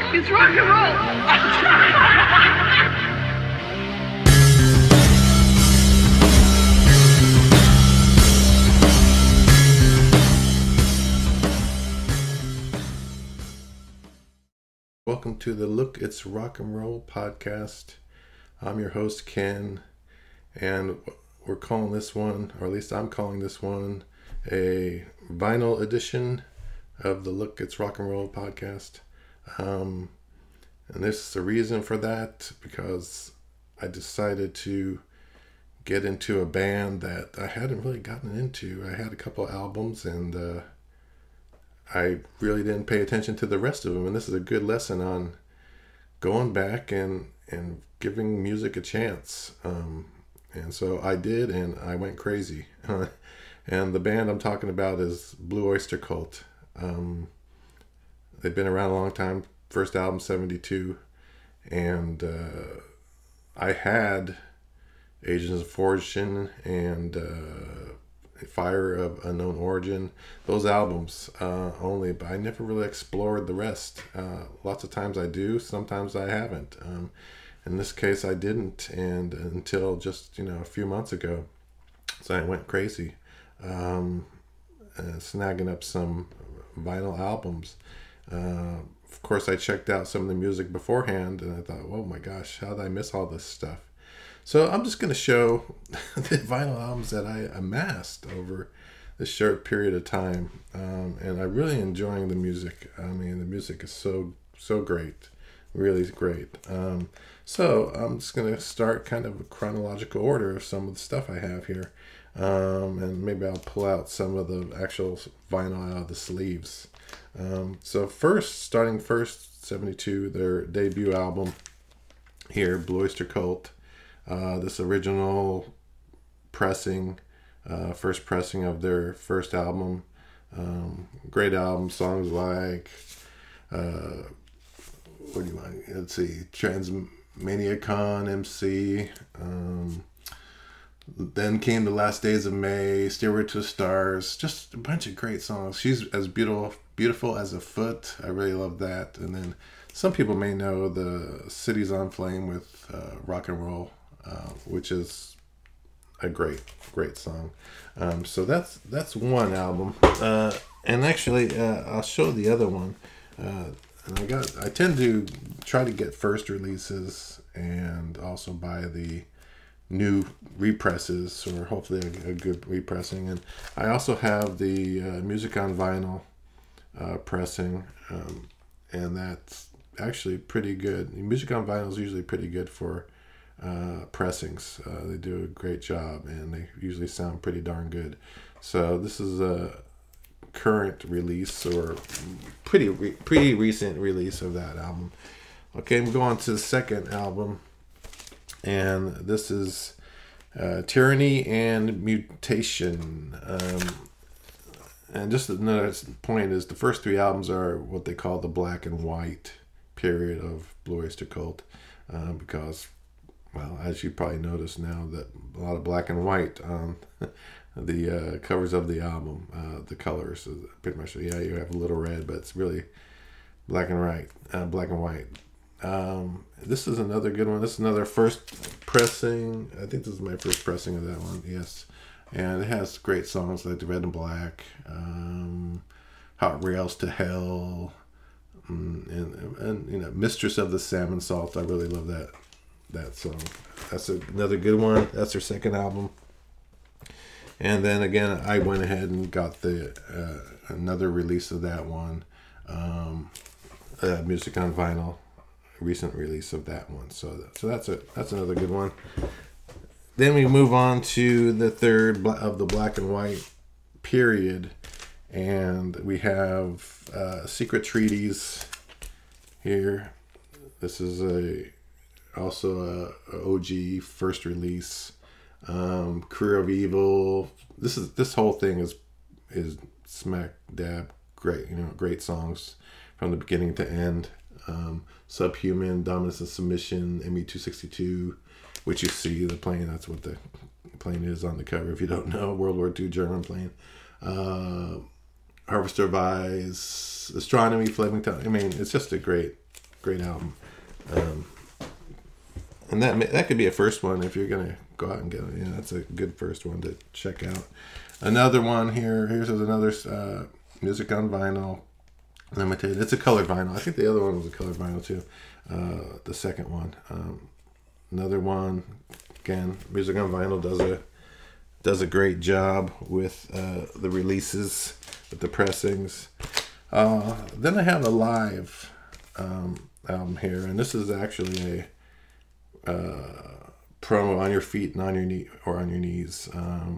It's rock and roll. Welcome to the Look, It's Rock and Roll podcast. I'm your host, Ken, and we're calling this one, or at least I'm calling this one, a vinyl edition of the Look, It's Rock and Roll podcast. And there's a reason for that, because I decided to get into a band that I hadn't really gotten into. I had a couple albums, and I really didn't pay attention to the rest of them, and this is a good lesson on going back and giving music a chance. And so I did, and I went crazy. And the band I'm talking about is Blue Oyster Cult. They've been around a long time. First album, 72. And I had Agents of Fortune and Fire of Unknown Origin, those albums only, but I never really explored the rest. Lots of times I do, sometimes I haven't. In this case I didn't, and until just a few months ago, so I went crazy, snagging up some vinyl albums. Of course I checked out some of the music beforehand, and I thought, oh my gosh, how did I miss all this stuff? So I'm just going to show the vinyl albums that I amassed over this short period of time. And I'm really enjoying the music. I mean, the music is so great. Really great. So I'm just going to start kind of a chronological order of some of the stuff I have here. And maybe I'll pull out some of the actual vinyl out of the sleeves. So starting first, 72, their debut album here, Blue Oyster Cult. This original pressing, first pressing of their first album. Great album, songs like, what do you want? Let's see, Transmaniacon MC. Then came The Last Days of May, Stairway to the Stars. Just a bunch of great songs. She's as beautiful as a foot. I really love that. And then some people may know the Cities on Flame with Rock and Roll. Which is a great song. So that's one album. And actually, I'll show the other one. And I tend to try to get first releases and also buy the new represses, or hopefully a good repressing. And I also have the Music on Vinyl pressing, and that's actually pretty good. Music on Vinyl is usually pretty good for pressings. They do a great job, and they usually sound pretty darn good. So this is a current release, or pretty recent release of that album. Okay, I'm going to the second album, and this is Tyranny and Mutation. And just another point is the first three albums are what they call the black and white period of Blue Oyster Cult, because, well, as you probably noticed now, that a lot of black and white on the covers of the album. The colors is pretty much, you have a little red, but it's really black and white. This is another good one. This is another first pressing. I think this is my first pressing of that one. Yes, and it has great songs like The Red and Black, Hot Rails to Hell, and Mistress of the Salmon Salt. I really love that song. That's another good one. That's their second album. And then again, I went ahead and got the another release of that one, Music on Vinyl, recent release of that one. So that's it. That's another good one. Then we move on to the third of the black and white period, and we have Secret Treaties here. This is also a OG first release. Career of Evil. This whole thing is smack dab great. Great songs from the beginning to end. Subhuman, Dominance and Submission, ME-262, which you see the plane. That's what the plane is on the cover. If you don't know, World War II German plane. Harvester of Eyes, Astronomy, Flaming Tongue. I mean, it's just a great great album. Um, and that could be a first one if you're gonna go out and get it. Yeah, that's a good first one to check out. Another one here. Here's another music on vinyl. Limited. It's a colored vinyl. I think the other one was a colored vinyl too. The second one. Another one. Again, music on vinyl does a great job with the releases, with the pressings. Then I have a live album here, and this is actually a promo on your feet and on your knee or on your knees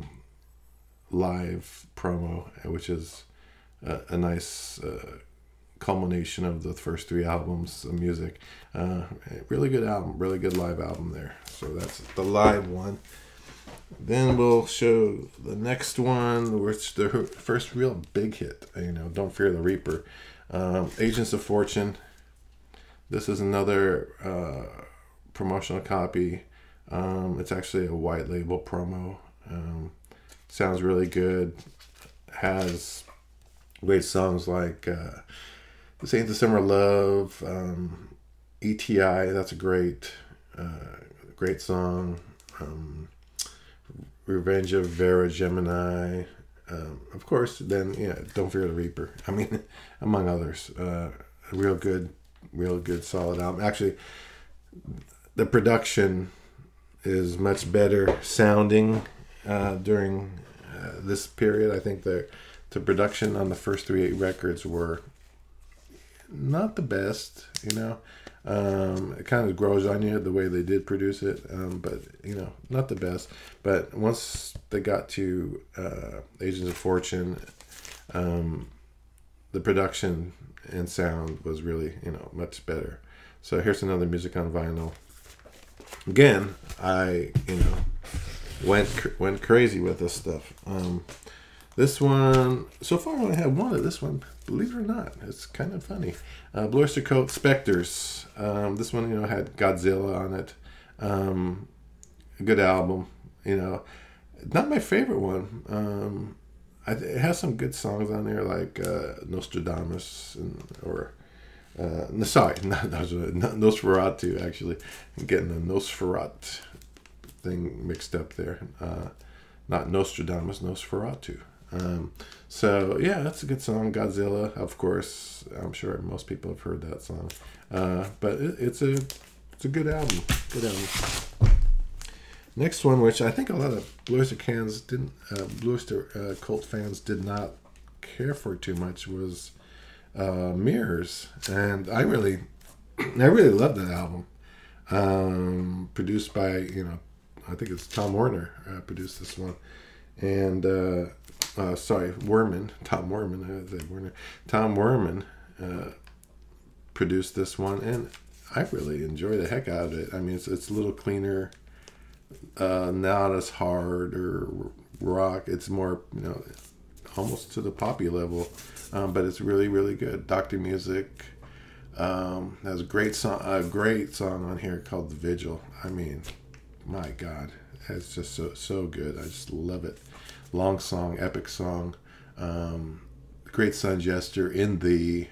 live promo, which is a nice culmination of the first 3 albums of music. Really good album, really good live album there. So that's the live one. Then we'll show the next one, which the first real big hit, Don't Fear the Reaper. Agents of Fortune. This is another promotional copy. It's actually a white label promo. Sounds really good. Has great songs like This Ain't the Summer Love, ETI, that's a great song. Revenge of Vera Gemini. Of course, then, Don't Fear the Reaper. I mean, among others. Real good, solid album. Actually, the production is much better sounding during this period. I think the production on the first 3 records were not the best, it kind of grows on you the way they did produce it, but not the best. But once they got to Agents of Fortune, the production and sound was really much better. So here's another music on vinyl. Again, I went crazy with this stuff. This one, so far I only have one of this one, believe it or not. It's kind of funny. Blue Oyster Cult Spectres. This one, had Godzilla on it. A good album, Not my favorite one. It has some good songs on there, like Nostradamus, Nosferatu, actually. I'm getting the Nosferatu thing mixed up there. Not Nostradamus, Nosferatu. So yeah, that's a good song. Godzilla, of course. I'm sure most people have heard that song. But it's a good album. Good album. Next one, which I think a lot of Blue Oyster Cult fans did not care for too much, was Mirrors, and I really love that album. Produced by I think it's Tom Werner produced this one, and Werman. Tom Werman produced this one, and I really enjoy the heck out of it. I mean, it's a little cleaner, not as hard or rock. It's more almost to the poppy level, but it's really, really good. Doctor Music has a great song on here called The Vigil. I mean, my God, it's just so good. I just love it. Long song, epic song. Great sun gesture in the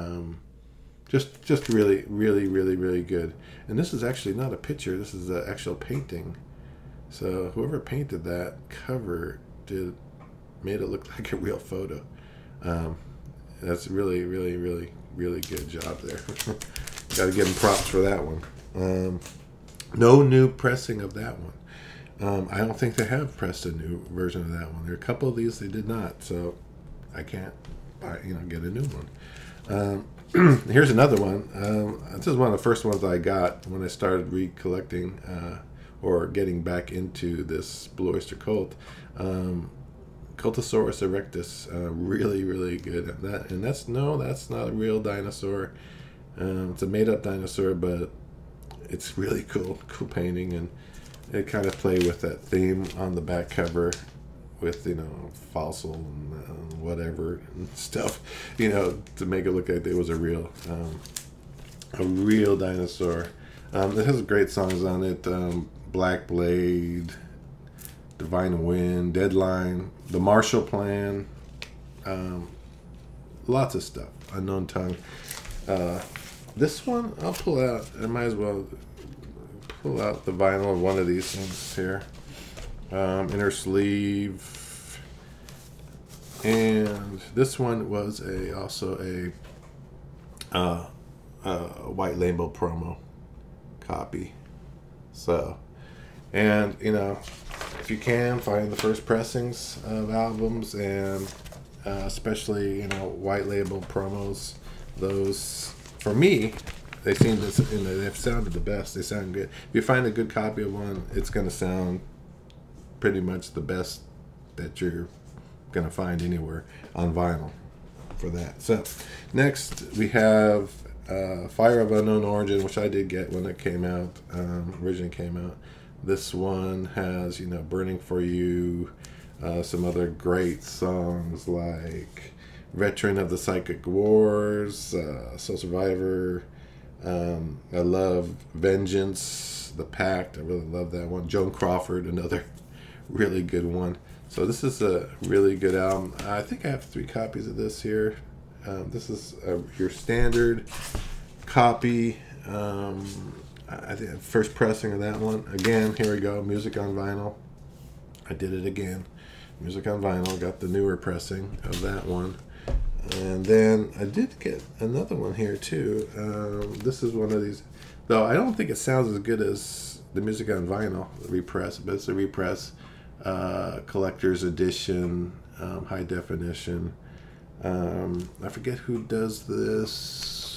just really, really, really, really good. And this is actually not a picture. This is an actual painting. So whoever painted that cover made it look like a real photo. That's really, really, really, really good job there. Got to give them props for that one. No new pressing of that one. I don't think they have pressed a new version of that one. There are a couple of these they did not, so I can't get a new one. Here's another one. This is one of the first ones I got when I started recollecting or getting back into this Blue Oyster Cult. Cultosaurus erectus, really, really good. That's not a real dinosaur. It's a made-up dinosaur, but it's really cool painting, and it kind of play with that theme on the back cover with fossil and whatever and stuff, to make it look like it was a real dinosaur. It has great songs on it. Black Blade, Divine Wind, Deadline, The Marshall Plan, lots of stuff. Unknown Tongue. This one, I'll pull out. I might as well pull out the vinyl of one of these things here. Inner sleeve. And this one was also a white label promo copy. So, and if you can find the first pressings of albums, and especially white label promos, those for me they seem to they've sounded the best. They sound good. If you find a good copy of one, it's going to sound pretty much the best that you're going to find anywhere on vinyl for that. So next we have Fire of Unknown Origin, which I did get when it came out, originally came out. This one has Burning for You, some other great songs like Veteran of the Psychic Wars, Soul Survivor. I love Vengeance, The Pact. I really love that one. Joan Crawford, another really good one. So this is a really good album. I think I have 3 copies of this here. This is your standard copy. I think first pressing of that one. Again, here we go. Music on vinyl. I did it again. Music on vinyl. Got the newer pressing of that one. And then I did get another one here too. This is one of these, though I don't think it sounds as good as the Music on Vinyl repress, but it's a repress, collector's edition, high definition. I forget who does this.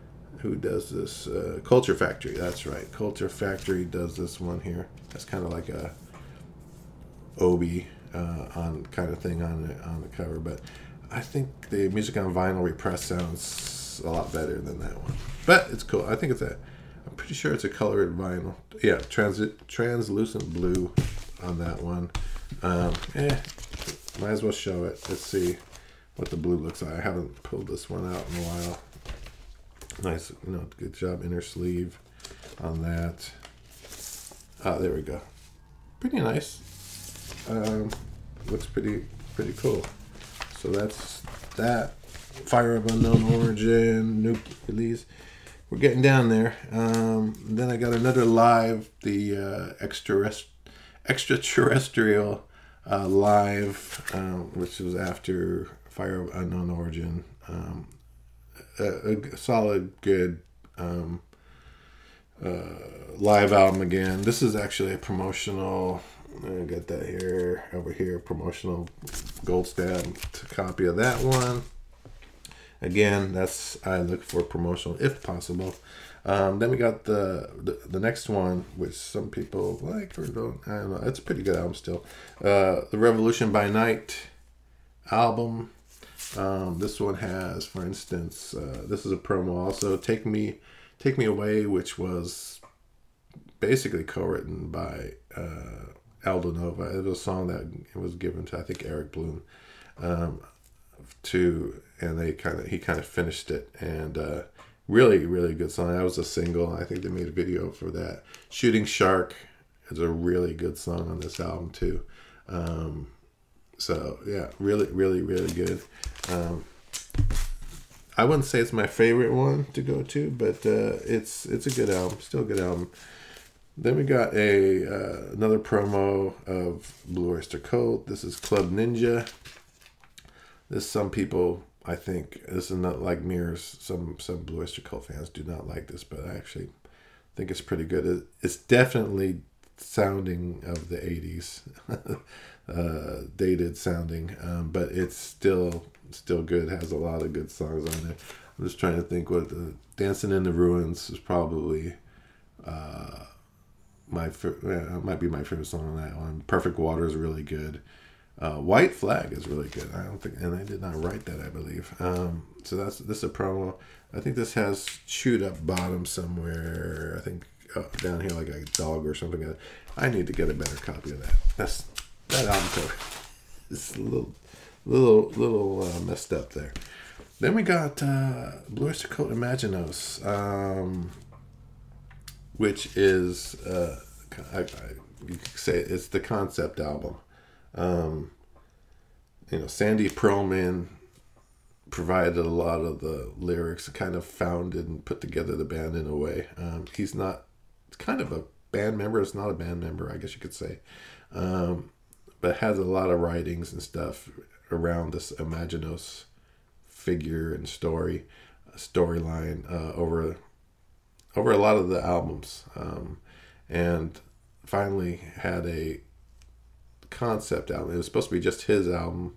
Culture Factory. That's right. Culture Factory does this one here. That's kind of like a Obi on kind of thing on the cover, but I think the Music on Vinyl repress sounds a lot better than that one. But it's cool. I think I'm pretty sure it's a colored vinyl. Yeah, translucent blue on that one. Might as well show it. Let's see what the blue looks like. I haven't pulled this one out in a while. Nice, good job inner sleeve on that. There we go. Pretty nice. Looks pretty cool. So that's that. Fire of Unknown Origin, new release. We're getting down there. Then I got another live, the extraterrestrial live, which was after Fire of Unknown Origin. A solid, good live album again. This is actually a promotional. I got that here, over here, promotional gold stamped copy of that one. Again, I look for promotional if possible. Then we got the next one, which some people like or don't. I don't know. It's a pretty good album still. The Revolution by Night album. This one has, for instance, this is a promo also. Take Me Away, which was basically co-written by Aldo Nova. It was a song that it was given to, I think, Eric Bloom, and he kind of finished it, and really, really good song. That was a single. I think they made a video for that. Shooting Shark is a really good song on this album too. So yeah, really, really, really good. I wouldn't say it's my favorite one to go to, but it's a good album, still a good album. Then we got another promo of Blue Oyster Cult. This is Club Ninja. Some people, I think, this is not like Mirrors. Some Blue Oyster Cult fans do not like this, but I actually think it's pretty good. It's definitely sounding of the 80s, dated sounding, but it's still good. It has a lot of good songs on there. I'm just trying to think what Dancing in the Ruins is probably might be my favorite song on that one. Perfect Water is really good. White Flag is really good. And I did not write that, I believe. So this is a promo. I think this has Chewed Up Bottom somewhere. I think down here like a dog or something. I need to get a better copy of that. That album cover is a little messed up there. Then we got Blue Oyster Cult Imaginos, which is you could say it's the concept album. Sandy Pearlman provided a lot of the lyrics, kind of founded and put together the band in a way. He's not kind of a band member. It's not a band member, I guess you could say. But has a lot of writings and stuff around this Imaginos figure and storyline over a lot of the albums. And finally had a concept album. It was supposed to be just his album,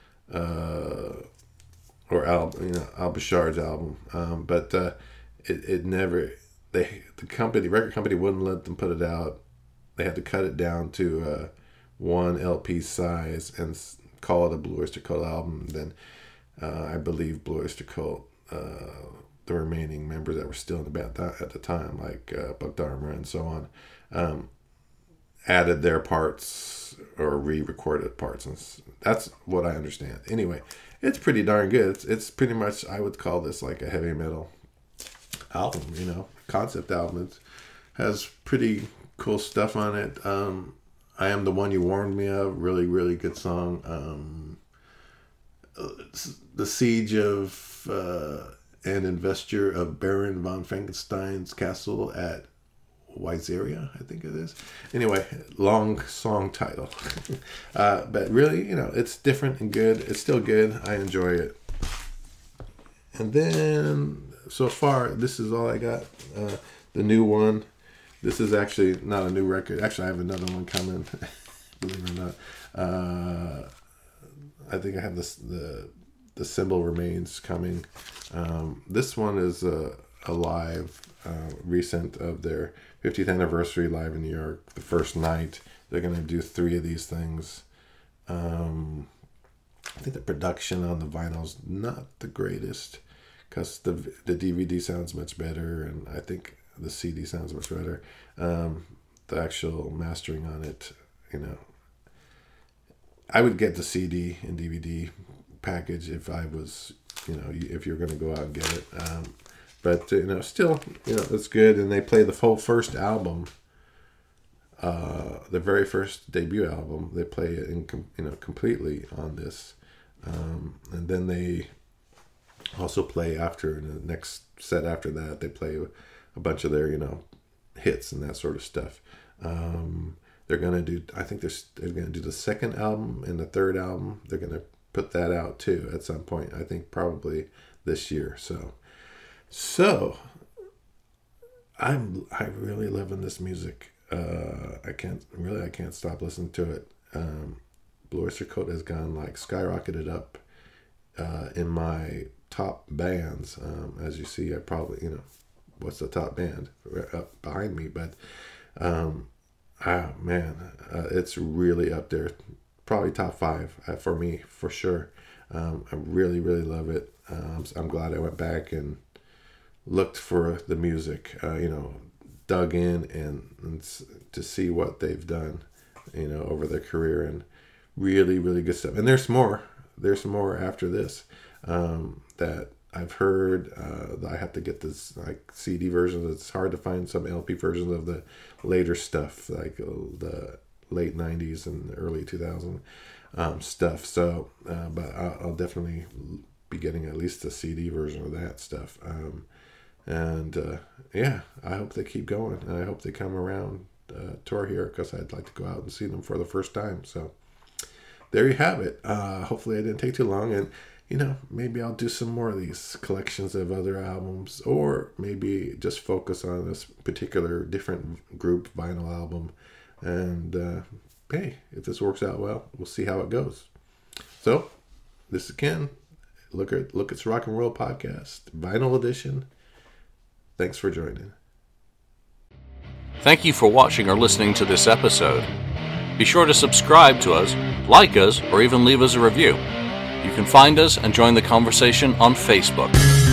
or Al Bashard's album, but it never. The record company wouldn't let them put it out. They had to cut it down to one LP size and call it a Blue Oyster Cult album. Then I believe Blue Oyster Cult, the remaining members that were still in the band at the time, like Buck Dharma and so on, added their parts or re-recorded parts, and that's what I understand. Anyway, it's pretty darn good. It's pretty much, I would call this like a heavy metal album, concept album. It has pretty cool stuff on it. I Am the One You Warned Me Of, really, really good song. The Siege of and Investure of Baron von Frankenstein's Castle at Weiseria, I think it is. Anyway, long song title. But really, it's different and good. It's still good. I enjoy it. And then, so far, this is all I got. The new one. This is actually not a new record. Actually, I have another one coming. Believe it or not. I think I have the Symbol Remains coming. This one is a live, recent of their 50th anniversary live in New York. The first night, they're going to do 3 of these things. I think the production on the vinyl's not the greatest, because the DVD sounds much better, and I think the CD sounds much better. The actual mastering on it, I would get the CD and DVD package if I was, if you're going to go out and get it. But still, it's good. And they play the whole first album, the very first debut album. They play it in, completely on this, and then they also play after, in the next set after that, they play a bunch of their, hits and that sort of stuff. They're gonna do, I think they're gonna do the second album and the third album. They're gonna put that out too at some point. I think probably this year. So I really loving this music. I can't stop listening to it. Blue Oyster Cult has gone skyrocketed up in my top bands. As you see, I probably, what's the top band up behind me, but it's really up there. Probably top 5 for me, for sure. I really, really love it. I'm glad I went back and looked for the music, dug in and to see what they've done, over their career, and really, really good stuff. And there's more after this, that I've heard. I have to get this CD versions. It's hard to find some LP versions of the later stuff, like the late 90s and early 2000s stuff. So, but I'll definitely be getting at least a CD version of that stuff. I hope they keep going, and I hope they come around tour here, because I'd like to go out and see them for the first time. So there you have it. Hopefully I didn't take too long, and maybe I'll do some more of these collections of other albums, or maybe just focus on this particular different group vinyl album. And hey, if this works out well, we'll see how it goes. So this is Ken. Look It's Rock and Roll Podcast, Vinyl Edition. Thanks for joining. Thank you for watching or listening to this episode. Be sure to subscribe to us, like us, or even leave us a review. You can find us and join the conversation on Facebook.